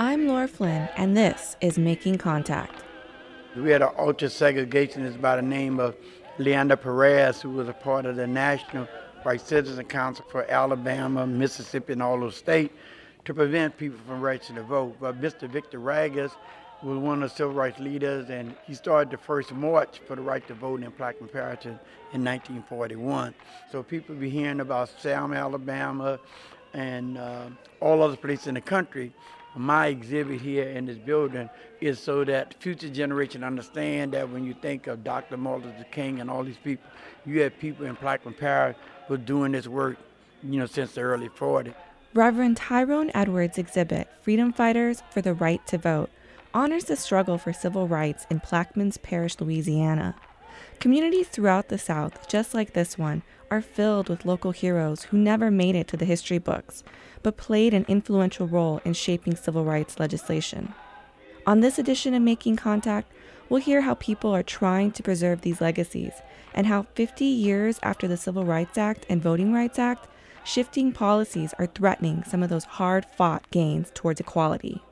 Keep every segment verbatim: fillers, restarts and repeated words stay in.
I'm Laura Flynn, and this is Making Contact. We had an ultra-segregationist by the name of Leander Perez, who was a part of the National White Citizen Council for Alabama, Mississippi, and all those states to prevent people from registering to vote. But Mister Victor Ragas was one of the civil rights leaders, and he started the first march for the right to vote in Plaquemine Parish in nineteen forty-one. So people be hearing about Selma, Alabama, and uh, all other places in the country. My exhibit here in this building is so that future generation understand that when you think of Doctor Martin Luther King and all these people, you have people in Plaquemine Parish who are doing this work, you know, since the early forties. Reverend Tyrone Edwards' exhibit, Freedom Fighters for the Right to Vote, honors the struggle for civil rights in Plaquemines Parish, Louisiana. Communities throughout the South, just like this one, are filled with local heroes who never made it to the history books, but played an influential role in shaping civil rights legislation. On this edition of Making Contact, we'll hear how people are trying to preserve these legacies and how fifty years after the Civil Rights Act and Voting Rights Act, shifting policies are threatening some of those hard-fought gains towards equality.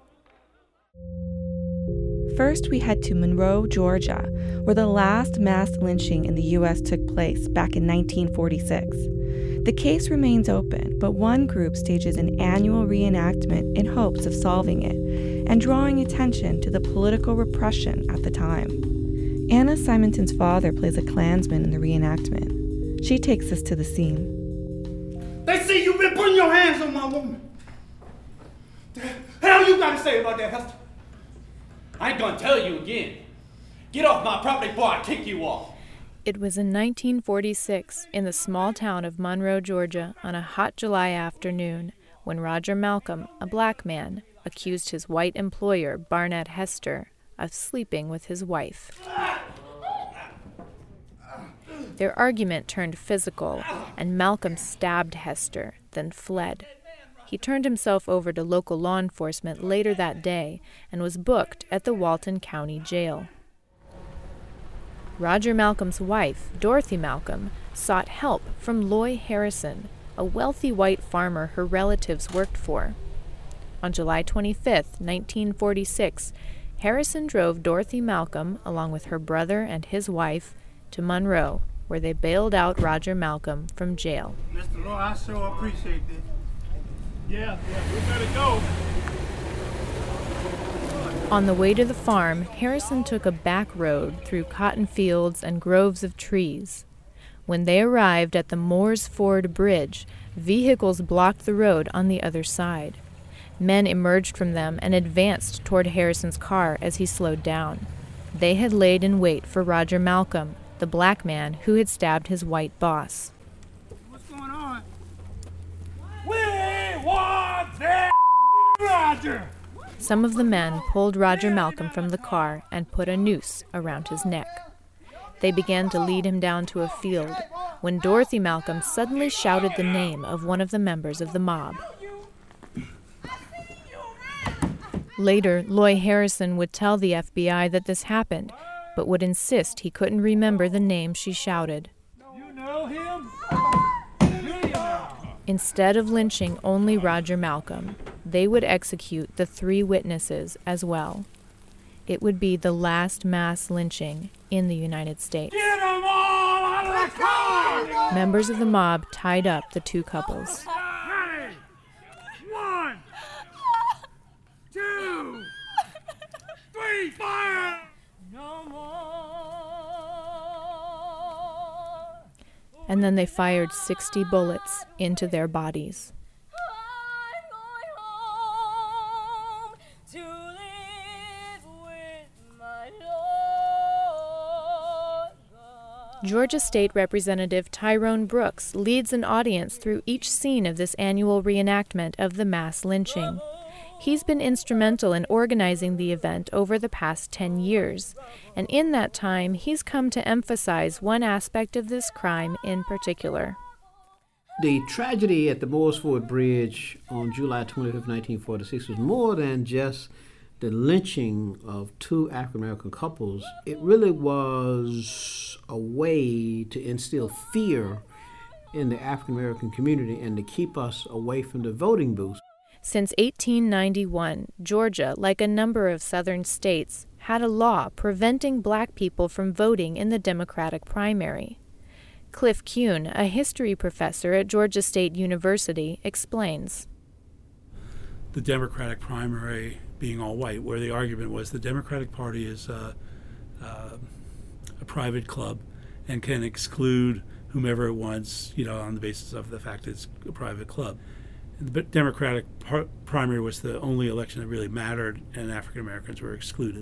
First, we head to Monroe, Georgia, where the last mass lynching in the U S took place back in nineteen forty-six. The case remains open, but one group stages an annual reenactment in hopes of solving it and drawing attention to the political repression at the time. Anna Simonton's father plays a Klansman in the reenactment. She takes us to the scene. They see you've been putting your hands on my woman. The hell you got to say about that, Hester? I ain't gonna tell you again. Get off my property before I kick you off. It was in nineteen forty-six, in the small town of Monroe, Georgia, on a hot July afternoon, when Roger Malcolm, a black man, accused his white employer, Barnett Hester, of sleeping with his wife. Their argument turned physical, and Malcolm stabbed Hester, then fled. He turned himself over to local law enforcement later that day and was booked at the Walton County Jail. Roger Malcolm's wife, Dorothy Malcolm, sought help from Loy Harrison, a wealthy white farmer her relatives worked for. On July twenty-fifth, nineteen forty-six, Harrison drove Dorothy Malcolm, along with her brother and his wife, to Monroe, where they bailed out Roger Malcolm from jail. Mister Law, I sure appreciate this. Yeah, yeah, we better go. On the way to the farm, Harrison took a back road through cotton fields and groves of trees. When they arrived at the Moores Ford Bridge, vehicles blocked the road on the other side. Men emerged from them and advanced toward Harrison's car as he slowed down. They had laid in wait for Roger Malcolm, the black man who had stabbed his white boss. What's going on? We want that Roger! Some of the men pulled Roger Malcolm from the car and put a noose around his neck. They began to lead him down to a field when Dorothy Malcolm suddenly shouted the name of one of the members of the mob. Later, Loy Harrison would tell the F B I that this happened, but would insist he couldn't remember the name she shouted. You know him? Instead of lynching only Roger Malcolm, they would execute the three witnesses as well. It would be the last mass lynching in the United States. Get them all out of the car! Members of the mob tied up the two couples. Ready? One, two, three, fire! No more. And then they fired sixty bullets into their bodies. Georgia State Representative Tyrone Brooks leads an audience through each scene of this annual reenactment of the mass lynching. He's been instrumental in organizing the event over the past ten years, and in that time he's come to emphasize one aspect of this crime in particular. The tragedy at the Moores Ford Bridge on July twenty-fifth, nineteen forty-six was more than just the lynching of two African-American couples. It really was a way to instill fear in the African-American community and to keep us away from the voting booths. Since eighteen ninety-one, Georgia, like a number of southern states, had a law preventing black people from voting in the Democratic primary. Cliff Kuhn, a history professor at Georgia State University, explains. The Democratic primary being all white, where the argument was the Democratic Party is uh, uh, a private club and can exclude whomever it wants, you know, on the basis of the fact it's a private club. The Democratic par- primary was the only election that really mattered, and African Americans were excluded.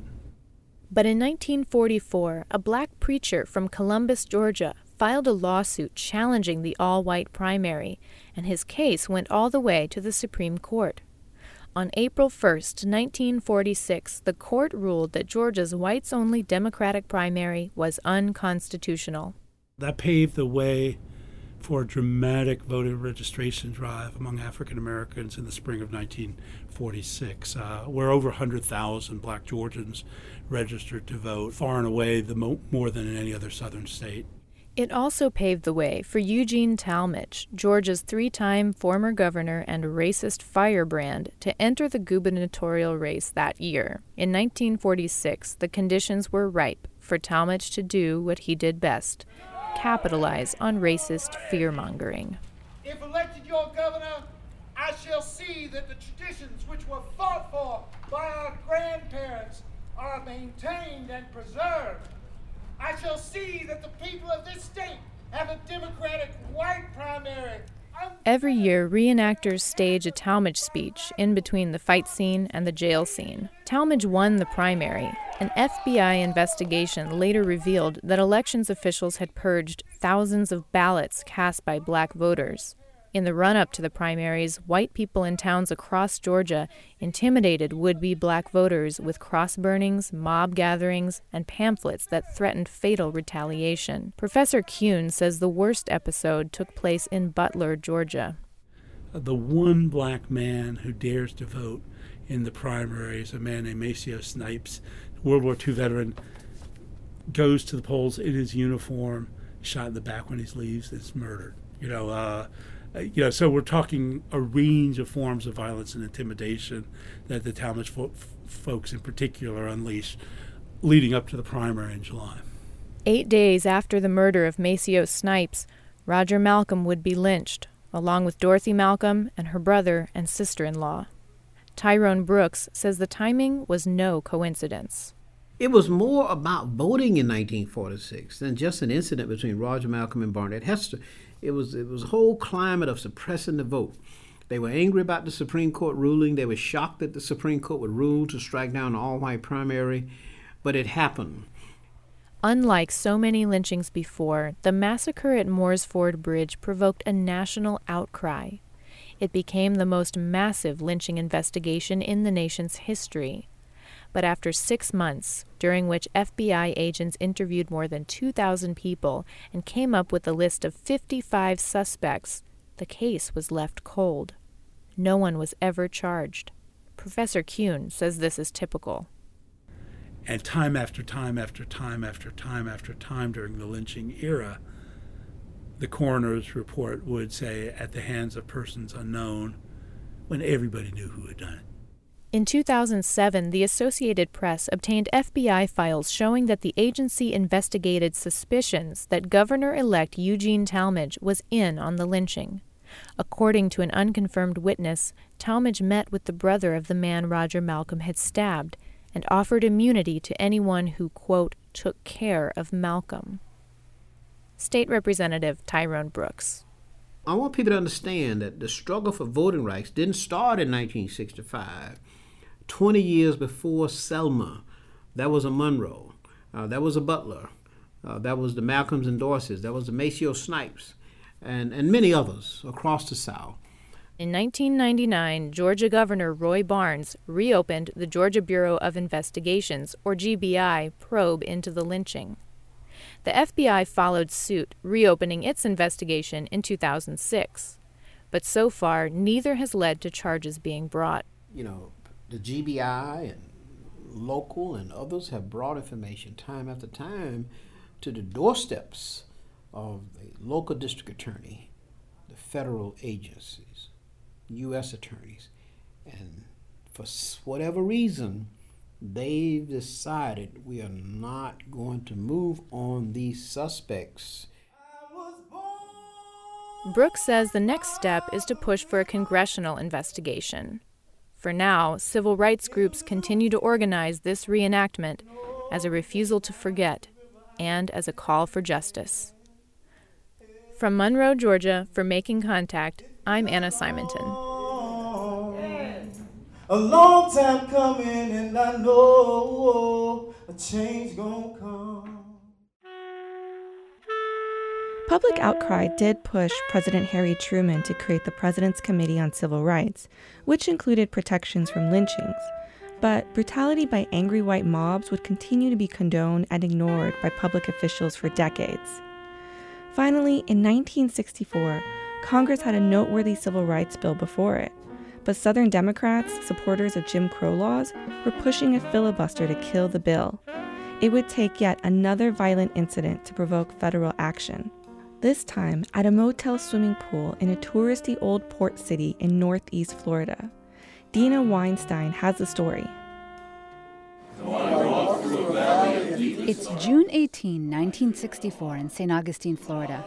But in nineteen forty-four, a black preacher from Columbus, Georgia, filed a lawsuit challenging the all-white primary, and his case went all the way to the Supreme Court. On April first, nineteen forty-six, the court ruled that Georgia's whites-only Democratic primary was unconstitutional. That paved the way for a dramatic voter registration drive among African Americans in the spring of nineteen forty-six, uh, where over one hundred thousand black Georgians registered to vote, far and away the mo- more than in any other southern state. It also paved the way for Eugene Talmadge, Georgia's three-time former governor and racist firebrand, to enter the gubernatorial race that year. In nineteen forty-six, the conditions were ripe for Talmadge to do what he did best: capitalize on racist fear-mongering. If elected your governor, I shall see that the traditions which were fought for by our grandparents are maintained and preserved. I shall see that the people of this state have a Democratic white primary. Every year, reenactors stage a Talmadge speech in between the fight scene and the jail scene. Talmadge won the primary. An F B I investigation later revealed that elections officials had purged thousands of ballots cast by black voters. In the run-up to the primaries, white people in towns across Georgia intimidated would-be black voters with cross burnings, mob gatherings, and pamphlets that threatened fatal retaliation. Professor Kuhn says the worst episode took place in Butler, Georgia. The one black man who dares to vote in the primaries, a man named Maceo Snipes, World War Two veteran, goes to the polls in his uniform, shot in the back when he leaves, is murdered. You know, uh, you know, so we're talking a range of forms of violence and intimidation that the Talmadge fo- folks in particular unleashed leading up to the primary in July. Eight days after the murder of Maceo Snipes, Roger Malcolm would be lynched, along with Dorothy Malcolm and her brother and sister-in-law. Tyrone Brooks says the timing was no coincidence. It was more about voting in nineteen forty-six than just an incident between Roger Malcolm and Barnett Hester. It was it was a whole climate of suppressing the vote. They were angry about the Supreme Court ruling. They were shocked that the Supreme Court would rule to strike down the all-white primary, but it happened. Unlike so many lynchings before, the massacre at Moores Ford Bridge provoked a national outcry. It became the most massive lynching investigation in the nation's history. But after six months, during which F B I agents interviewed more than two thousand people and came up with a list of fifty-five suspects, the case was left cold. No one was ever charged. Professor Kuhn says this is typical. And time after time after time after time after time during the lynching era, the coroner's report would say, at the hands of persons unknown, when everybody knew who had done it. In two thousand seven, the Associated Press obtained F B I files showing that the agency investigated suspicions that Governor-elect Eugene Talmadge was in on the lynching. According to an unconfirmed witness, Talmadge met with the brother of the man Roger Malcolm had stabbed and offered immunity to anyone who, quote, took care of Malcolm. State Representative Tyrone Brooks. I want people to understand that the struggle for voting rights didn't start in nineteen sixty-five. Twenty years before Selma, that was a Monroe, uh, that was a Butler, uh, that was the Malcolms and Dorsey's, that was the Maceo Snipes, and, and many others across the South. In nineteen ninety-nine, Georgia Governor Roy Barnes reopened the Georgia Bureau of Investigations, or G B I, probe into the lynching. The F B I followed suit, reopening its investigation in two thousand six. But so far, neither has led to charges being brought. You know, the G B I and local and others have brought information time after time to the doorsteps of the local district attorney, the federal agencies, U S attorneys, And for whatever reason, they've decided we are not going to move on these suspects. Brooks says the next step is to push for a congressional investigation. For now, civil rights groups continue to organize this reenactment as a refusal to forget and as a call for justice. From Monroe, Georgia, for Making Contact, I'm Anna Simonton. A long time coming, and I know a change gonna come. Public outcry did push President Harry Truman to create the President's Committee on Civil Rights, which included protections from lynchings. But brutality by angry white mobs would continue to be condoned and ignored by public officials for decades. Finally, in nineteen sixty-four, Congress had a noteworthy civil rights bill before it. But Southern Democrats, supporters of Jim Crow laws, were pushing a filibuster to kill the bill. It would take yet another violent incident to provoke federal action. This time at a motel swimming pool in a touristy old port city in northeast Florida. Dina Weinstein has the story. It's June eighteenth, nineteen sixty-four in Saint Augustine, Florida.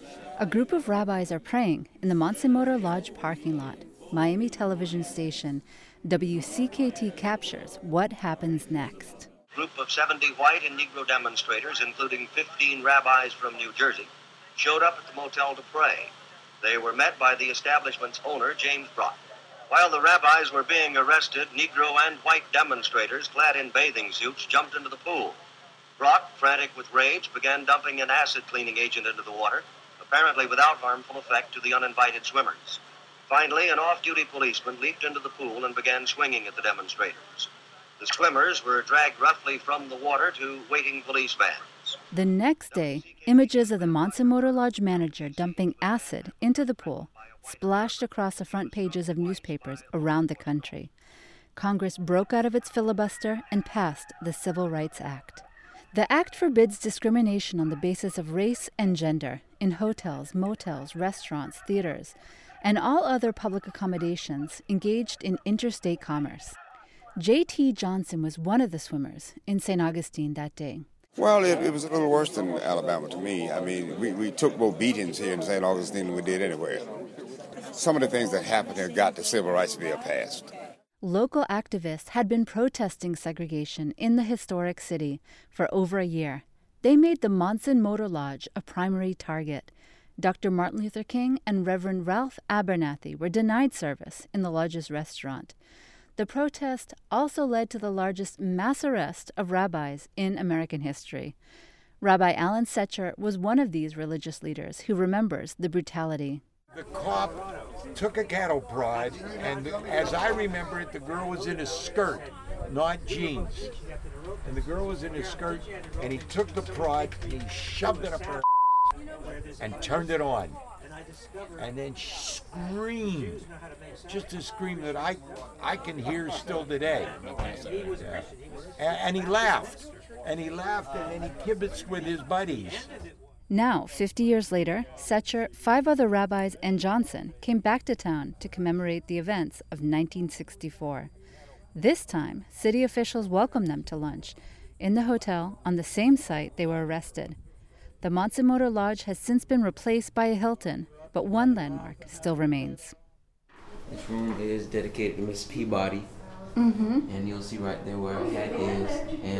A group of rabbis are praying in the Mansamotor Lodge parking lot. Miami television station W C K T captures what happens next. A group of seventy white and Negro demonstrators, including fifteen rabbis from New Jersey, showed up at the motel to pray. They were met by the establishment's owner, James Brock. While the rabbis were being arrested, Negro and white demonstrators clad in bathing suits jumped into the pool. Brock, frantic with rage, began dumping an acid cleaning agent into the water, apparently without harmful effect to the uninvited swimmers. Finally, an off-duty policeman leaped into the pool and began swinging at the demonstrators. The swimmers were dragged roughly from the water to waiting police vans. The next day, images of the Mansamotor Lodge manager dumping acid into the pool splashed across the front pages of newspapers around the country. Congress broke out of its filibuster and passed the Civil Rights Act. The act forbids discrimination on the basis of race and gender in hotels, motels, restaurants, theaters, and all other public accommodations engaged in interstate commerce. J T Johnson was one of the swimmers in Saint Augustine that day. Well, it, it was a little worse than Alabama to me. I mean, we, we took more beatings here in Saint Augustine than we did anywhere. Some of the things that happened here got the Civil Rights Bill passed. Local activists had been protesting segregation in the historic city for over a year. They made the Mansamotor Lodge a primary target. Doctor Martin Luther King and Reverend Ralph Abernathy were denied service in the lodge's restaurant. The protest also led to the largest mass arrest of rabbis in American history. Rabbi Alan Setcher was one of these religious leaders who remembers the brutality. The cop took a cattle prod, and as I remember it, the girl was in a skirt, not jeans. And the girl was in a skirt, and he took the prod, and he shoved it up her and turned it on. And then she screamed, just a scream that I I can hear still today. Yeah. And, and he laughed, and he laughed, and then he kibitzed with his buddies. Now, fifty years later, Setcher, five other rabbis, and Johnson came back to town to commemorate the events of nineteen sixty-four. This time, city officials welcomed them to lunch in the hotel on the same site they were arrested. The Mansamotor Lodge has since been replaced by a Hilton, but one landmark still remains. This room is dedicated to Miss Peabody, mm-hmm. and you'll see right there where her hat is.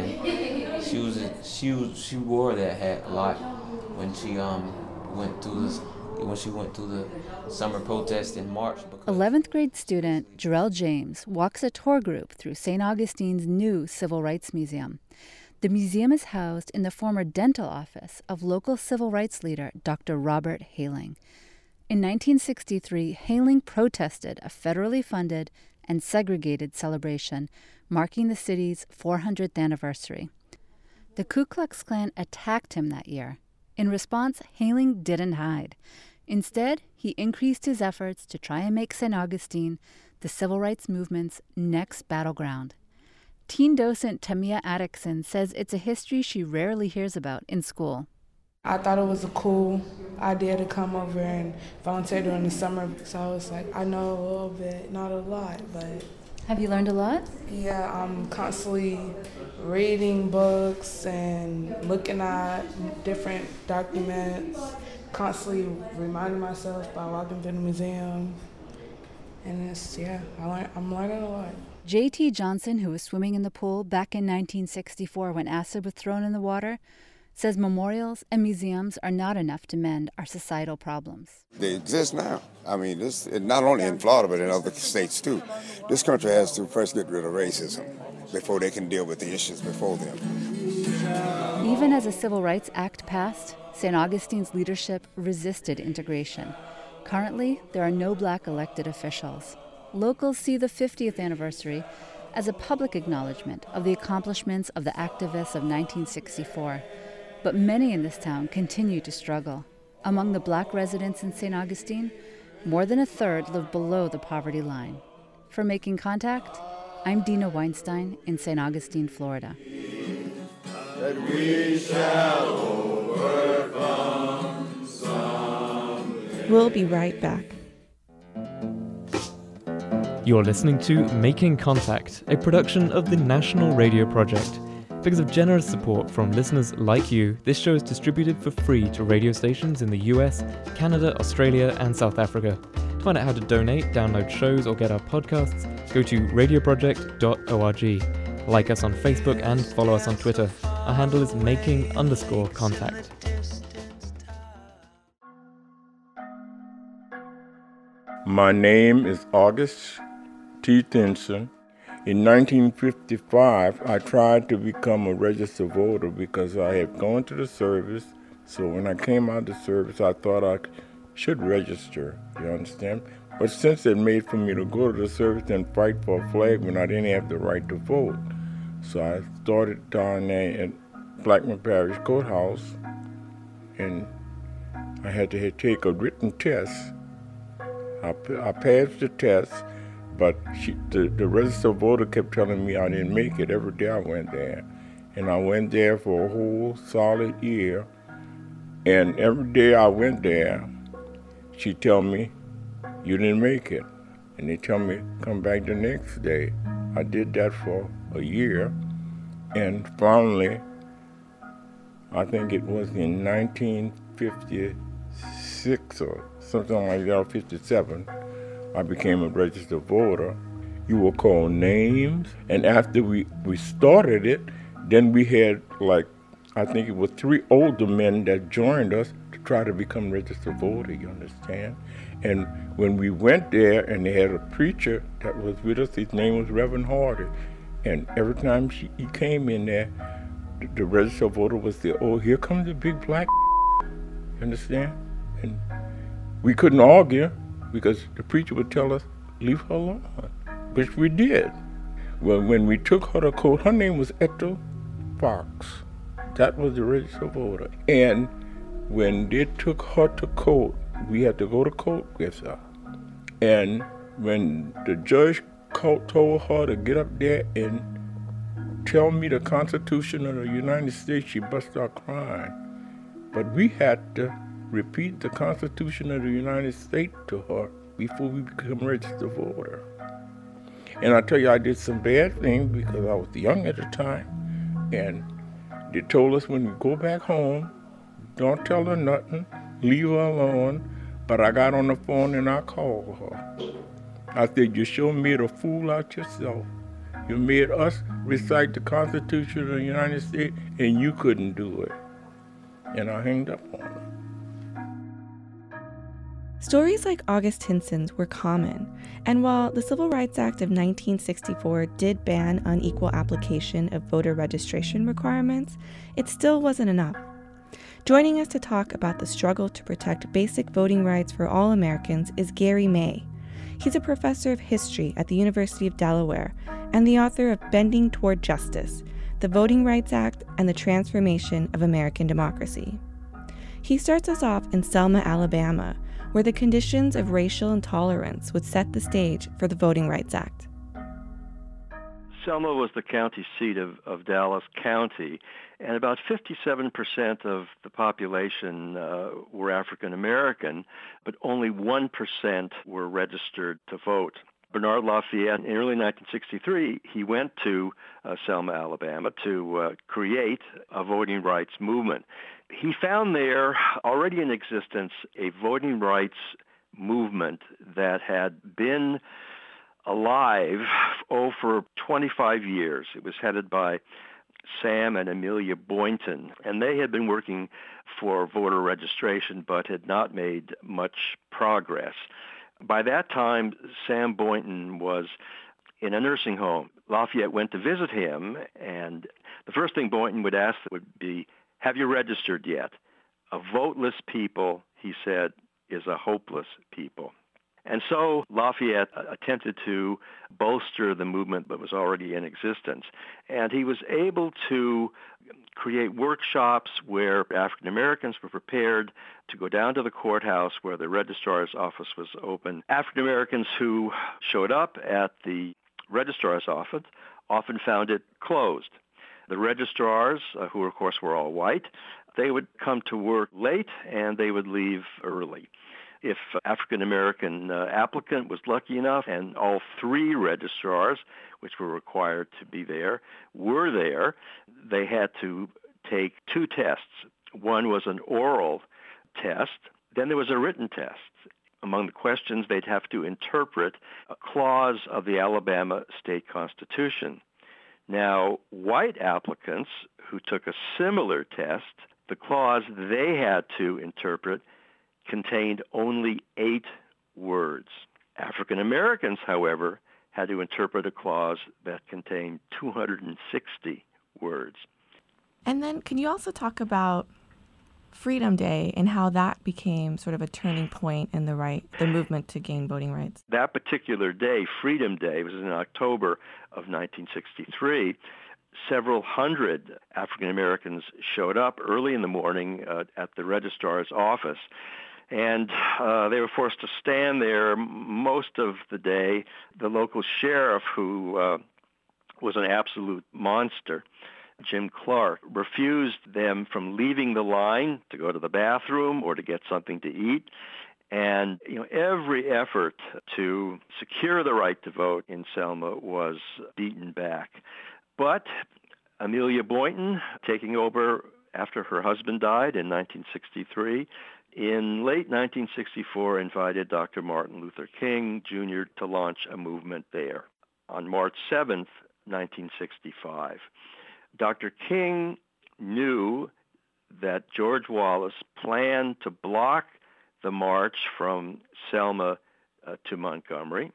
And she was she was, she wore that hat a lot when she um went through this when she went through the summer protest in March. eleventh grade student Jarrell James walks a tour group through Saint Augustine's new Civil Rights Museum. The museum is housed in the former dental office of local civil rights leader Doctor Robert Hayling. In nineteen sixty-three, Hayling protested a federally funded and segregated celebration marking the city's four hundredth anniversary. The Ku Klux Klan attacked him that year. In response, Hayling didn't hide. Instead, he increased his efforts to try and make Saint Augustine the civil rights movement's next battleground. Teen docent Tamia Atkinson says it's a history she rarely hears about in school. I thought it was a cool idea to come over and volunteer during the summer. So I was like, I know a little bit, not a lot, but. Have you learned a lot? Yeah, I'm constantly reading books and looking at different documents, constantly reminding myself by walking through the museum. And it's, yeah, I learn, I'm learning a lot. J T Johnson, who was swimming in the pool back in nineteen sixty-four when acid was thrown in the water, says memorials and museums are not enough to mend our societal problems. They exist now. I mean, this not only in Florida, but in other states too. This country has to first get rid of racism before they can deal with the issues before them. Even as a Civil Rights Act passed, Saint Augustine's leadership resisted integration. Currently, there are no black elected officials. Locals see the fiftieth anniversary as a public acknowledgement of the accomplishments of the activists of nineteen sixty-four. But many in this town continue to struggle. Among the black residents in Saint Augustine, more than a third live below the poverty line. For Making Contact, I'm Dina Weinstein in Saint Augustine, Florida. That we shall overcome someday. We'll be right back. You're listening to Making Contact, a production of the National Radio Project. Because of generous support from listeners like you, this show is distributed for free to radio stations in the U S, Canada, Australia, and South Africa. To find out how to donate, download shows, or get our podcasts, go to radio project dot org. Like us on Facebook and follow us on Twitter. Our handle is making underscore contact. My name is August T. Thinson. In nineteen fifty-five, I tried to become a registered voter because I had gone to the service. So when I came out of the service, I thought I should register, you understand? But since it made for me to go to the service and fight for a flag when I didn't have the right to vote, so I started down there at Blackman Parish Courthouse, and I had to take a written test. I, I passed the test, but she, the, the registered voter kept telling me I didn't make it every day I went there. And I went there for a whole solid year. And every day I went there, she'd tell me, you didn't make it. And they tell me, come back the next day. I did that for a year. And finally, I think it was in nineteen fifty-six or something like that, or fifty-seven, I became a registered voter. You were called names, and after we, we started it, then we had like, I think it was three older men that joined us to try to become registered voter, you understand? And when we went there and they had a preacher that was with us, his name was Reverend Hardy, and every time she, he came in there, the, the registered voter was there, oh, here comes the big black, you understand? And we couldn't argue, because the preacher would tell us, leave her alone, which we did. Well, when we took her to court, her name was Ethel Fox. That was the registered voter. And when they took her to court, we had to go to court with her. And when the judge called, told her to get up there and tell me the Constitution of the United States, she burst out crying. But we had to repeat the Constitution of the United States to her before we become registered voter. And I tell you, I did some bad things because I was young at the time. And they told us when we go back home, don't tell her nothing, leave her alone. But I got on the phone and I called her. I said, you sure made a fool out yourself. You made us recite the Constitution of the United States and you couldn't do it. And I hanged up on her. Stories like August Tinson's were common, and while the Civil Rights Act of nineteen sixty-four did ban unequal application of voter registration requirements, it still wasn't enough. Joining us to talk about the struggle to protect basic voting rights for all Americans is Gary May. He's a professor of history at the University of Delaware and the author of Bending Toward Justice, the Voting Rights Act and the Transformation of American Democracy. He starts us off in Selma, Alabama, where the conditions of racial intolerance would set the stage for the Voting Rights Act. Selma was the county seat of, of Dallas County, and about fifty-seven percent of the population uh, were African American, but only one percent were registered to vote. Bernard Lafayette, in early nineteen sixty-three, he went to uh, Selma, Alabama, to uh, create a voting rights movement. He found there, already in existence, a voting rights movement that had been alive, oh, for twenty-five years. It was headed by Sam and Amelia Boynton, and they had been working for voter registration but had not made much progress. By that time, Sam Boynton was in a nursing home. Lafayette went to visit him, and the first thing Boynton would ask would be, have you registered yet? A voteless people, he said, is a hopeless people. And so Lafayette attempted to bolster the movement that was already in existence. And he was able to create workshops where African Americans were prepared to go down to the courthouse where the registrar's office was open. African Americans who showed up at the registrar's office often found it closed. The registrars, uh, who of course were all white, they would come to work late and they would leave early. If African American uh, applicant was lucky enough, and all three registrars, which were required to be there, were there, they had to take two tests. One was an oral test. Then there was a written test. Among the questions, they'd have to interpret a clause of the Alabama state constitution. Now, white applicants who took a similar test, the clause they had to interpret contained only eight words. African Americans, however, had to interpret a clause that contained two hundred sixty words. And then can you also talk about Freedom Day and how that became sort of a turning point in the right, the movement to gain voting rights? That particular day, Freedom Day, was in October of nineteen sixty-three. Several hundred African Americans showed up early in the morning uh, at the registrar's office. And uh, they were forced to stand there most of the day. The local sheriff, who uh, was an absolute monster, Jim Clark, refused them from leaving the line to go to the bathroom or to get something to eat. And you know, every effort to secure the right to vote in Selma was beaten back. But Amelia Boynton, taking over after her husband died in nineteen sixty-three, in late nineteen sixty-four, invited Doctor Martin Luther King, Junior to launch a movement there. On March seventh, nineteen sixty-five, Doctor King knew that George Wallace planned to block the march from Selma uh, to Montgomery,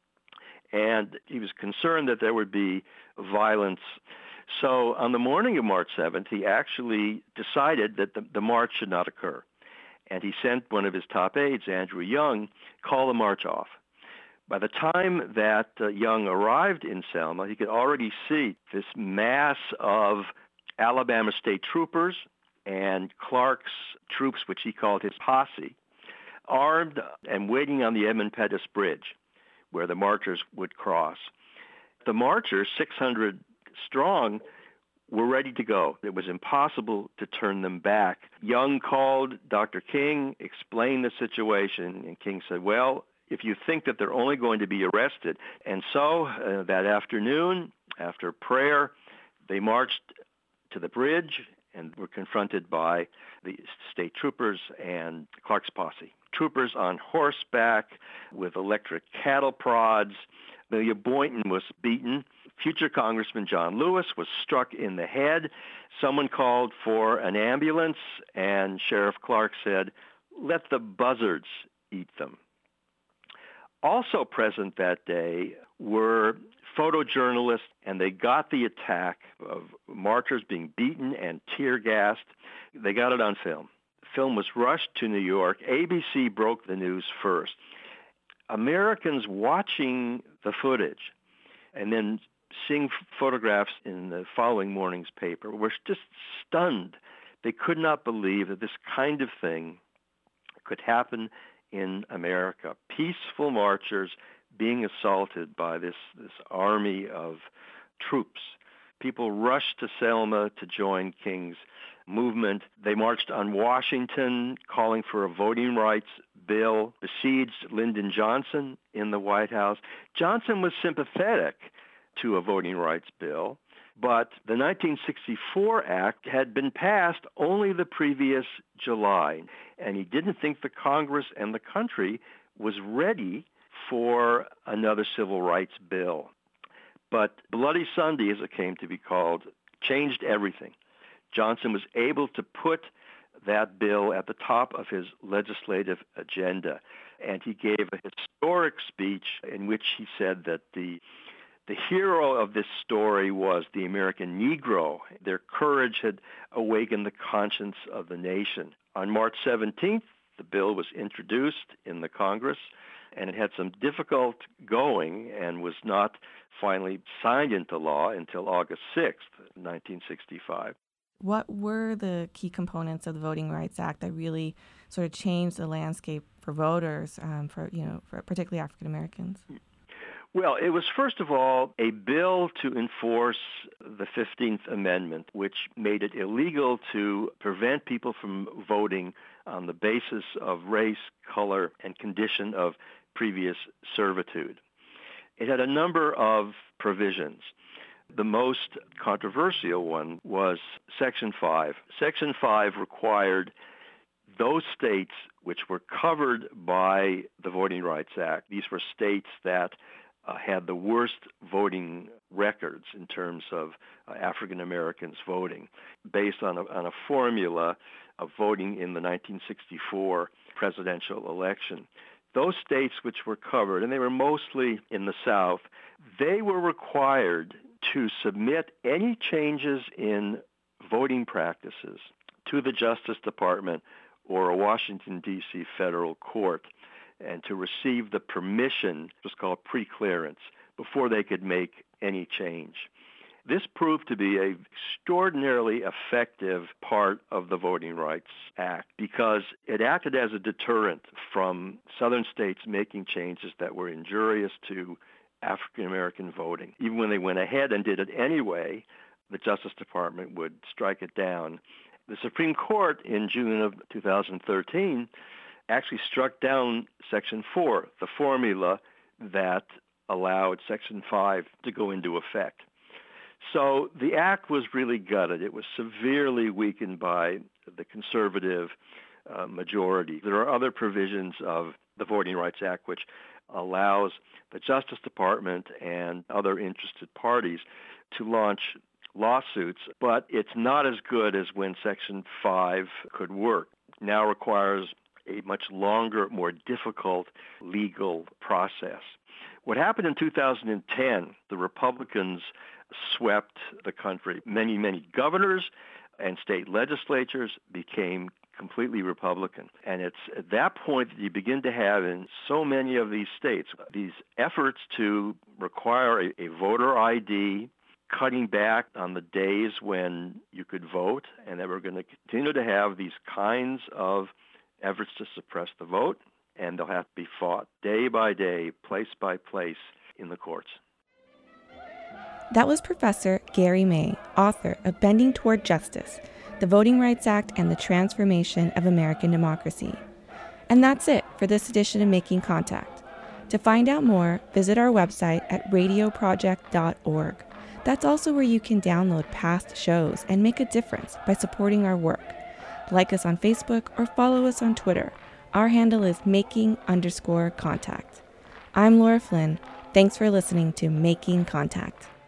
and he was concerned that there would be violence. So on the morning of March seventh, he actually decided that the, the march should not occur. And he sent one of his top aides, Andrew Young, call the march off. By the time that uh, Young arrived in Selma, he could already see this mass of Alabama state troopers and Clark's troops, which he called his posse, armed and waiting on the Edmund Pettus Bridge, where the marchers would cross. The marchers, six hundred strong, were ready to go. It was impossible to turn them back. Young called Doctor King, explained the situation, and King said, well, if you think that they're only going to be arrested. And so uh, that afternoon, after prayer, they marched to the bridge and were confronted by the state troopers and Clark's posse. Troopers on horseback with electric cattle prods. Amelia Boynton was beaten. Future Congressman John Lewis was struck in the head. Someone called for an ambulance, and Sheriff Clark said, let the buzzards eat them. Also present that day were photojournalists, and they got the attack of marchers being beaten and tear-gassed. They got it on film. The film was rushed to New York. A B C broke the news first. Americans watching the footage and then seeing photographs in the following morning's paper were just stunned. They could not believe that this kind of thing could happen in America. Peaceful marchers being assaulted by this, this army of troops. People rushed to Selma to join King's movement. They marched on Washington, calling for a voting rights bill, besieged Lyndon Johnson in the White House. Johnson was sympathetic to a voting rights bill, but the nineteen sixty-four Act had been passed only the previous July, and he didn't think the Congress and the country was ready for another civil rights bill. But Bloody Sunday, as it came to be called, changed everything. Johnson was able to put that bill at the top of his legislative agenda, and he gave a historic speech in which he said that the the hero of this story was the American Negro. Their courage had awakened the conscience of the nation. On March seventeenth, the bill was introduced in the Congress, and it had some difficult going and was not finally signed into law until August sixth, nineteen sixty-five. What were the key components of the Voting Rights Act that really sort of changed the landscape for voters, um, for you know, for particularly African Americans? Well, it was first of all a bill to enforce the fifteenth Amendment, which made it illegal to prevent people from voting on the basis of race, color, and condition of previous servitude. It had a number of provisions. The most controversial one was Section five. Section five required those states which were covered by the Voting Rights Act. These were states that uh, had the worst voting records in terms of uh, African Americans voting, based on a, on a formula of voting in the nineteen sixty-four presidential election. Those states which were covered, and they were mostly in the South, they were required to submit any changes in voting practices to the Justice Department or a Washington, D C federal court, and to receive the permission, it was called pre-clearance, before they could make any change. This proved to be an extraordinarily effective part of the Voting Rights Act because it acted as a deterrent from southern states making changes that were injurious to African American voting. Even when they went ahead and did it anyway, the Justice Department would strike it down. The Supreme Court in June of two thousand thirteen actually struck down Section four, the formula that allowed Section five to go into effect. So the act was really gutted. It was severely weakened by the conservative uh, majority. There are other provisions of the Voting Rights Act which allows the Justice Department and other interested parties to launch lawsuits, but it's not as good as when Section five could work. It now requires a much longer, more difficult legal process. What happened in two thousand ten, the Republicans swept the country. Many, many governors and state legislatures became completely Republican. And it's at that point that you begin to have in so many of these states these efforts to require a, a voter I D, cutting back on the days when you could vote, and that we're going to continue to have these kinds of efforts to suppress the vote, and they'll have to be fought day by day, place by place in the courts. That was Professor Gary May, author of Bending Toward Justice, the Voting Rights Act and the Transformation of American Democracy. And that's it for this edition of Making Contact. To find out more, visit our website at radio project dot org. That's also where you can download past shows and make a difference by supporting our work. Like us on Facebook or follow us on Twitter. Our handle is making underscore contact. I'm Laura Flynn. Thanks for listening to Making Contact.